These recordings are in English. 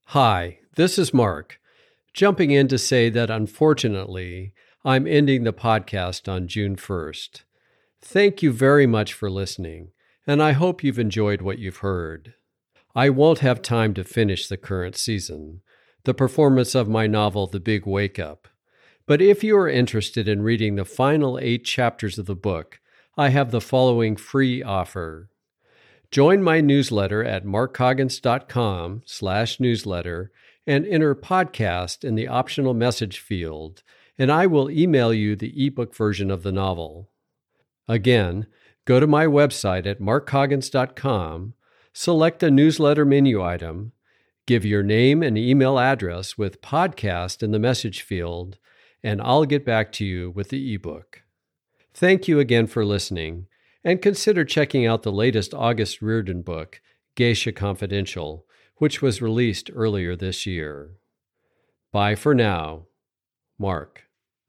Hi, this is Mark, jumping in to say that unfortunately, I'm ending the podcast on June 1st. Thank you very much for listening, and I hope you've enjoyed what you've heard. I won't have time to finish the current season, the performance of my novel The Big Wake Up, but if you are interested in reading the final 8 chapters of the book, I have the following free offer. Join my newsletter at markcoggins.com/newsletter and enter podcast in the optional message field, and I will email you the ebook version of the novel. Again, go to my website at markcoggins.com, select a newsletter menu item, give your name and email address with podcast in the message field, and I'll get back to you with the ebook. Thank you again for listening, and consider checking out the latest August Reardon book, Geisha Confidential, which was released earlier this year. Bye for now. Mark.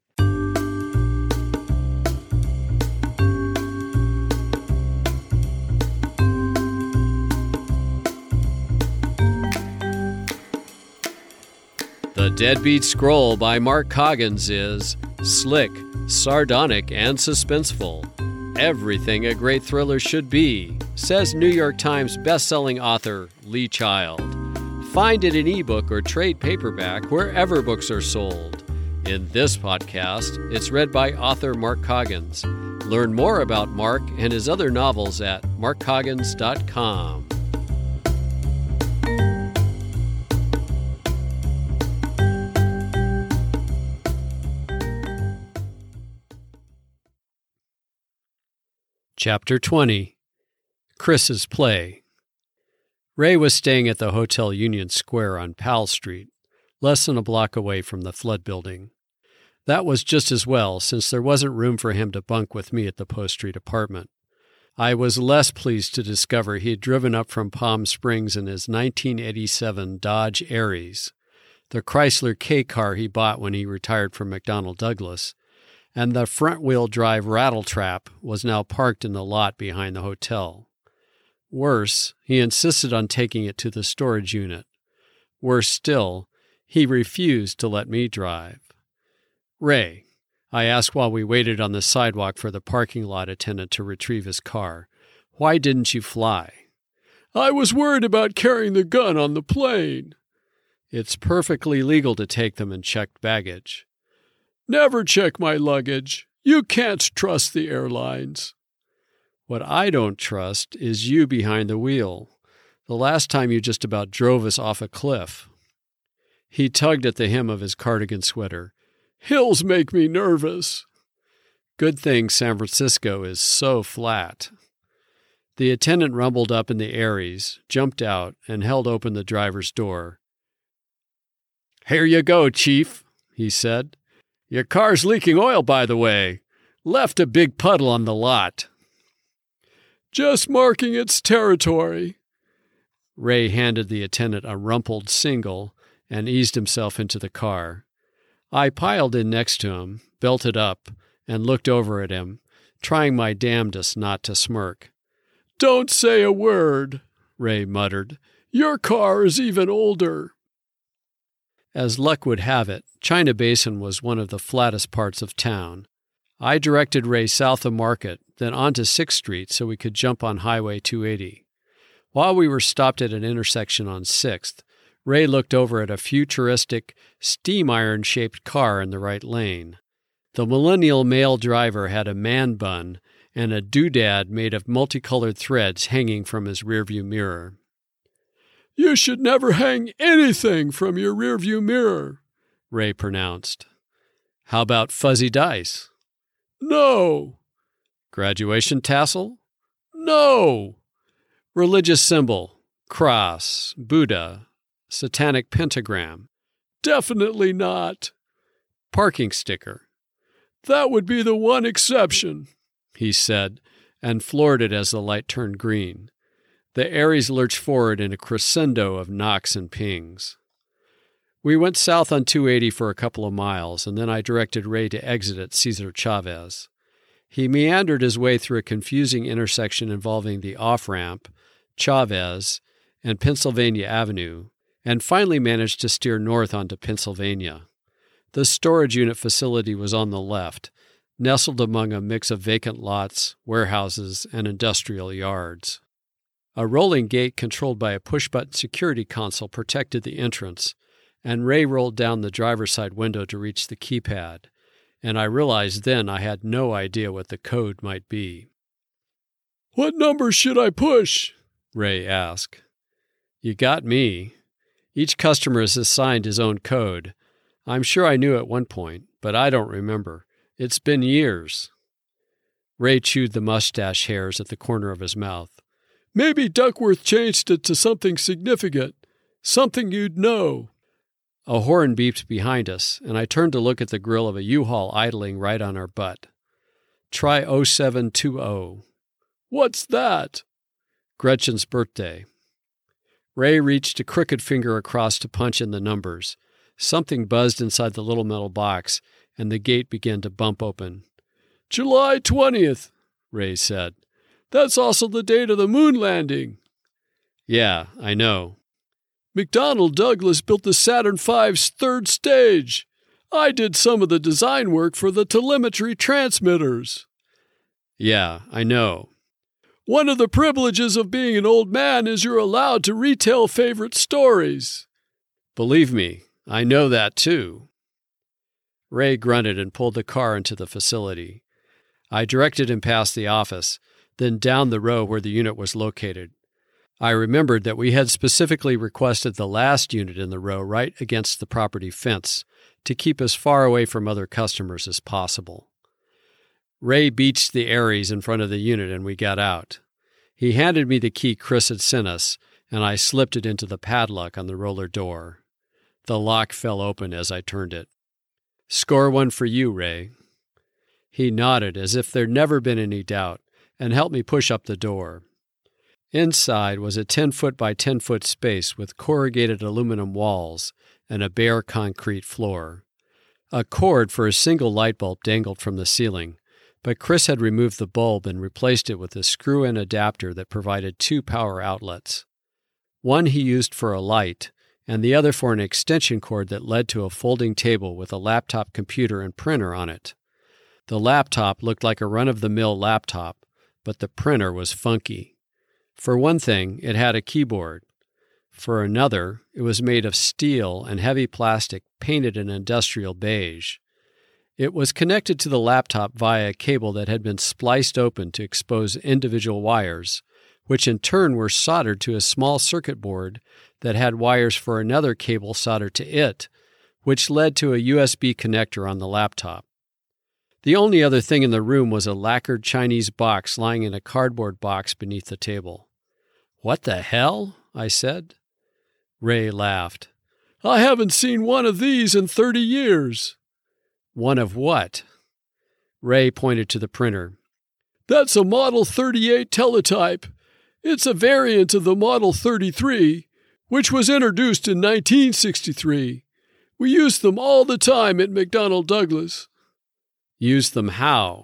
The Deadbeat Scroll by Mark Coggins is slick, sardonic, and suspenseful. Everything a great thriller should be, says New York Times bestselling author Lee Child. Find it in ebook or trade paperback wherever books are sold. In this podcast, it's read by author Mark Coggins. Learn more about Mark and his other novels at markcoggins.com. Chapter 20. Chris's Play. Ray was staying at the Hotel Union Square on Powell Street, less than a block away from the Flood Building. That was just as well, since there wasn't room for him to bunk with me at the Post Street apartment. I was less pleased to discover he had driven up from Palm Springs in his 1987 Dodge Aries, the Chrysler K car he bought when he retired from McDonnell Douglas, and the front-wheel drive Rattletrap was now parked in the lot behind the hotel. Worse, he insisted on taking it to the storage unit. Worse still, he refused to let me drive. "Ray," I asked while we waited on the sidewalk for the parking lot attendant to retrieve his car, "why didn't you fly?" "I was worried about carrying the gun on the plane." "It's perfectly legal to take them in checked baggage." "Never check my luggage. You can't trust the airlines." "What I don't trust is you behind the wheel. The last time you just about drove us off a cliff." He tugged at the hem of his cardigan sweater. "Hills make me nervous." "Good thing San Francisco is so flat." The attendant rumbled up in the Aries, jumped out, and held open the driver's door. "Here you go, Chief," he said. "Your car's leaking oil, by the way. Left a big puddle on the lot." "Just marking its territory." Ray handed the attendant a rumpled single and eased himself into the car. I piled in next to him, belted up, and looked over at him, trying my damnedest not to smirk. "Don't say a word," Ray muttered. "Your car is even older." As luck would have it, China Basin was one of the flattest parts of town. I directed Ray south of Market, then onto 6th Street so we could jump on Highway 280. While we were stopped at an intersection on 6th, Ray looked over at a futuristic, steam iron-shaped car in the right lane. The millennial male driver had a man bun and a doodad made of multicolored threads hanging from his rearview mirror. "You should never hang anything from your rearview mirror," Ray pronounced. "How about fuzzy dice?" "No." "Graduation tassel?" "No." "Religious symbol, cross, Buddha, satanic pentagram?" "Definitely not." "Parking sticker?" "That would be the one exception," he said, and floored it as the light turned green. The Aries lurched forward in a crescendo of knocks and pings. We went south on 280 for a couple of miles, and then I directed Ray to exit at Cesar Chavez. He meandered his way through a confusing intersection involving the off-ramp, Chavez, and Pennsylvania Avenue, and finally managed to steer north onto Pennsylvania. The storage unit facility was on the left, nestled among a mix of vacant lots, warehouses, and industrial yards. A rolling gate controlled by a push-button security console protected the entrance, and Ray rolled down the driver's side window to reach the keypad, and I realized then I had no idea what the code might be. "What number should I push?" Ray asked. "You got me. Each customer is assigned his own code. I'm sure I knew at one point, but I don't remember. It's been years." Ray chewed the mustache hairs at the corner of his mouth. "Maybe Duckworth changed it to something significant, something you'd know." A horn beeped behind us, and I turned to look at the grill of a U-Haul idling right on our butt. "Try 0720. "What's that?" "Gretchen's birthday." Ray reached a crooked finger across to punch in the numbers. Something buzzed inside the little metal box, and the gate began to bump open. "July 20th, Ray said. "That's also the date of the moon landing." "Yeah, I know." "McDonnell Douglas built the Saturn V's third stage. I did some of the design work for the telemetry transmitters." "Yeah, I know." "One of the privileges of being an old man is you're allowed to retell favorite stories." "Believe me, I know that too." Ray grunted and pulled the car into the facility. I directed him past the office, then down the row where the unit was located. I remembered that we had specifically requested the last unit in the row right against the property fence to keep as far away from other customers as possible. Ray beached the Aries in front of the unit and we got out. He handed me the key Chris had sent us, and I slipped it into the padlock on the roller door. The lock fell open as I turned it. "Score one for you, Ray." He nodded as if there'd never been any doubt and helped me push up the door. Inside was a 10-foot by 10-foot space with corrugated aluminum walls and a bare concrete floor. A cord for a single light bulb dangled from the ceiling, but Chris had removed the bulb and replaced it with a screw-in adapter that provided 2 power outlets. One he used for a light, and the other for an extension cord that led to a folding table with a laptop computer and printer on it. The laptop looked like a run-of-the-mill laptop, but the printer was funky. For one thing, it had a keyboard. For another, it was made of steel and heavy plastic painted an industrial beige. It was connected to the laptop via a cable that had been spliced open to expose individual wires, which in turn were soldered to a small circuit board that had wires for another cable soldered to it, which led to a USB connector on the laptop. The only other thing in the room was a lacquered Chinese box lying in a cardboard box beneath the table. "What the hell?" I said. Ray laughed. "I haven't seen one of these in 30 years. "One of what?" Ray pointed to the printer. "That's a Model 38 teletype. It's a variant of the Model 33, which was introduced in 1963. We use them all the time at McDonnell Douglas." "Use them how?"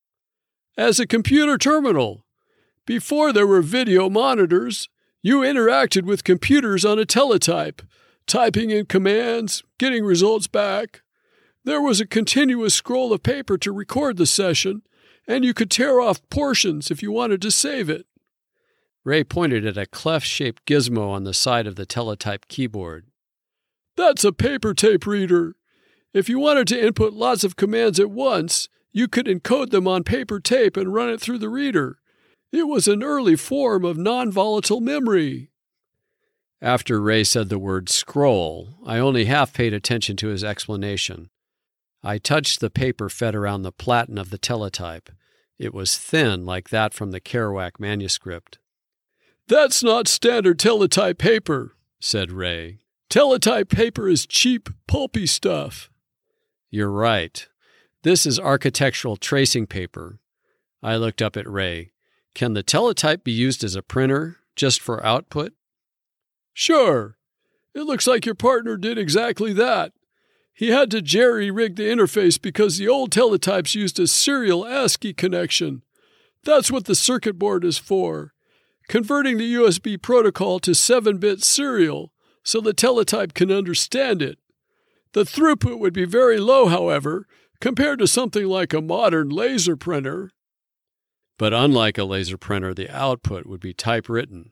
"As a computer terminal. Before there were video monitors, you interacted with computers on a teletype, typing in commands, getting results back. There was a continuous scroll of paper to record the session, and you could tear off portions if you wanted to save it." Ray pointed at a clef-shaped gizmo on the side of the teletype keyboard. "That's a paper tape reader. If you wanted to input lots of commands at once, you could encode them on paper tape and run it through the reader. It was an early form of non-volatile memory." After Ray said the word scroll, I only half paid attention to his explanation. I touched the paper fed around the platen of the teletype. It was thin like that from the Kerouac manuscript. "That's not standard teletype paper," said Ray. "Teletype paper is cheap, pulpy stuff." "You're right. This is architectural tracing paper." I looked up at Ray. "Can the teletype be used as a printer, just for output?" "Sure. It looks like your partner did exactly that. He had to jerry-rig the interface because the old teletypes used a serial ASCII connection. That's what the circuit board is for. Converting the USB protocol to 7-bit serial, so the teletype can understand it. The throughput would be very low, however, compared to something like a modern laser printer. But unlike a laser printer, the output would be typewritten.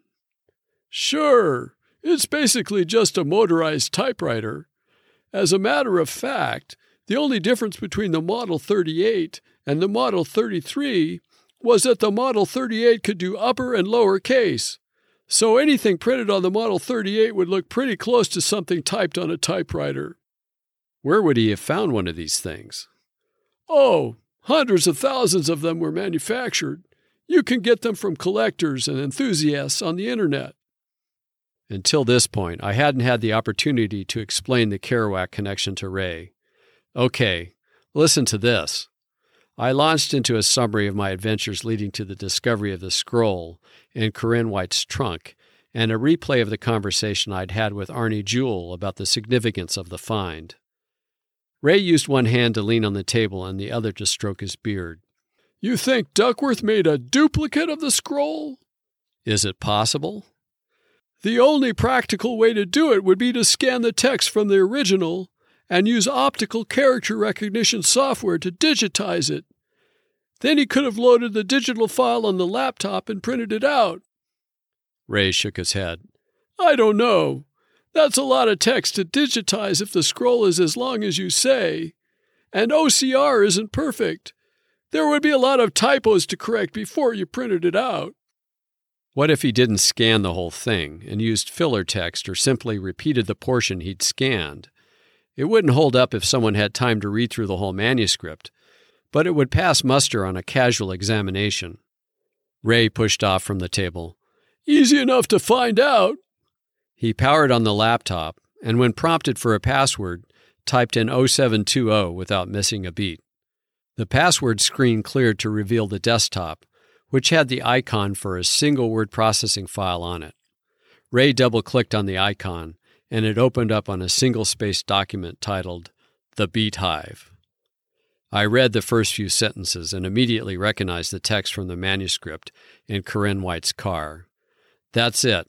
Sure, it's basically just a motorized typewriter. As a matter of fact, the only difference between the Model 38 and the Model 33 was that the Model 38 could do upper and lower case. So anything printed on the Model 38 would look pretty close to something typed on a typewriter. Where would he have found one of these things? Oh, hundreds of thousands of them were manufactured. You can get them from collectors and enthusiasts on the internet. Until this point, I hadn't had the opportunity to explain the Kerouac connection to Ray. Okay, listen to this. I launched into a summary of my adventures leading to the discovery of the scroll in Corinne White's trunk and a replay of the conversation I'd had with Arnie Jewell about the significance of the find. Ray used one hand to lean on the table and the other to stroke his beard. You think Duckworth made a duplicate of the scroll? Is it possible? The only practical way to do it would be to scan the text from the original and use optical character recognition software to digitize it. Then he could have loaded the digital file on the laptop and printed it out. Ray shook his head. I don't know. That's a lot of text to digitize if the scroll is as long as you say. And OCR isn't perfect. There would be a lot of typos to correct before you printed it out. What if he didn't scan the whole thing and used filler text or simply repeated the portion he'd scanned? It wouldn't hold up if someone had time to read through the whole manuscript, but it would pass muster on a casual examination. Ray pushed off from the table. Easy enough to find out. He powered on the laptop, and when prompted for a password, typed in 0720 without missing a beat. The password screen cleared to reveal the desktop, which had the icon for a single word processing file on it. Ray double-clicked on the icon, and it opened up on a single-spaced document titled The Beat Hive. I read the first few sentences and immediately recognized the text from the manuscript in Corinne White's car. That's it.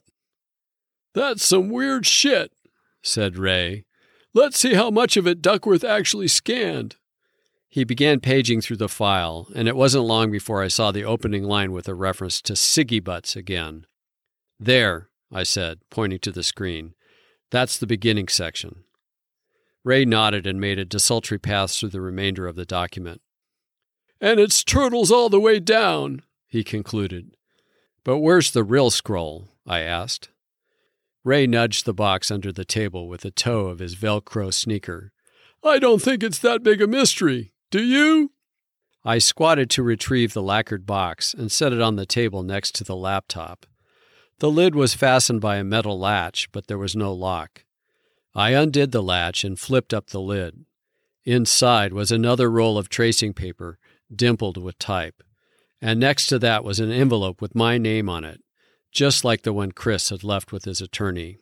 That's some weird shit, said Ray. Let's see how much of it Duckworth actually scanned. He began paging through the file, and it wasn't long before I saw the opening line with a reference to Siggy Butts again. There, I said, pointing to the screen. That's the beginning section. Ray nodded and made a desultory pass through the remainder of the document. And it's turtles all the way down, he concluded. But where's the real scroll? I asked. Ray nudged the box under the table with the toe of his Velcro sneaker. I don't think it's that big a mystery. Do you? I squatted to retrieve the lacquered box and set it on the table next to the laptop. The lid was fastened by a metal latch, but there was no lock. I undid the latch and flipped up the lid. Inside was another roll of tracing paper, dimpled with type, and next to that was an envelope with my name on it, just like the one Chris had left with his attorney.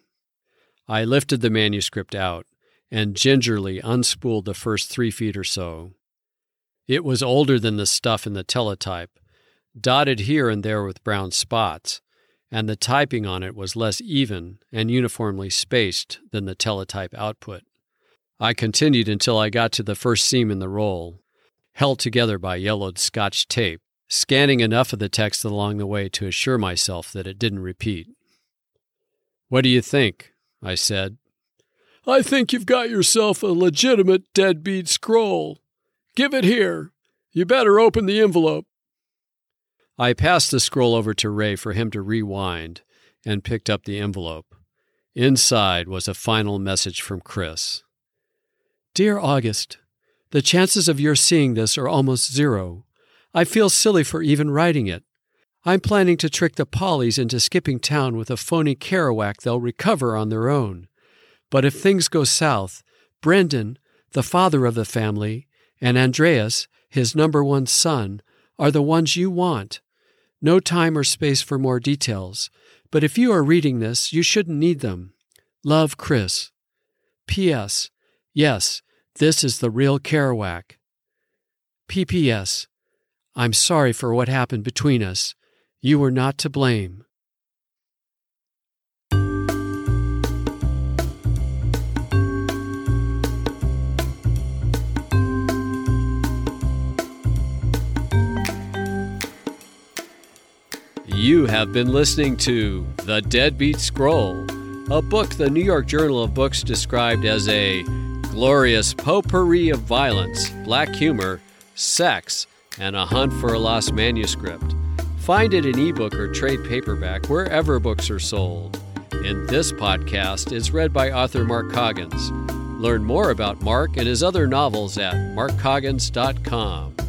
I lifted the manuscript out and gingerly unspooled the first 3 feet or so. It was older than the stuff in the teletype, dotted here and there with brown spots, and the typing on it was less even and uniformly spaced than the teletype output. I continued until I got to the first seam in the roll, held together by yellowed Scotch tape, scanning enough of the text along the way to assure myself that it didn't repeat. "What do you think?" I said. I think you've got yourself a legitimate deadbeat scroll. Give it here. You better open the envelope. I passed the scroll over to Ray for him to rewind and picked up the envelope. Inside was a final message from Chris. Dear August, the chances of your seeing this are almost 0. I feel silly for even writing it. I'm planning to trick the Pollies into skipping town with a phony Kerouac they'll recover on their own. But if things go south, Brendan, the father of the family, and Andreas, his number 1 son, are the ones you want. No time or space for more details, but if you are reading this, you shouldn't need them. Love, Chris. P.S. Yes, this is the real Kerouac. P.P.S. I'm sorry for what happened between us. You were not to blame. You have been listening to The Deadbeat Scroll, a book the New York Journal of Books described as a glorious potpourri of violence, black humor, sex, and a hunt for a lost manuscript. Find it in ebook or trade paperback wherever books are sold. And this podcast is read by author Mark Coggins. Learn more about Mark and his other novels at markcoggins.com.